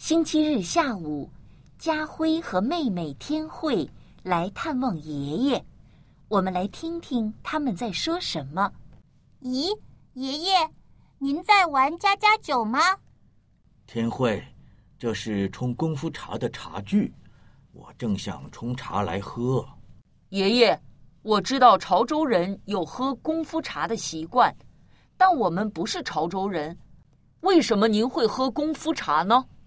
星期日下午，家辉和妹妹天慧来探望爷爷。我们来听听他们在说什么。 咦，爷爷，您在玩家家酒吗？ 天慧，这是冲功夫茶的茶具，我正想冲茶来喝。 爷爷，我知道潮州人有喝功夫茶的习惯，但我们不是潮州人，为什么您会喝功夫茶呢？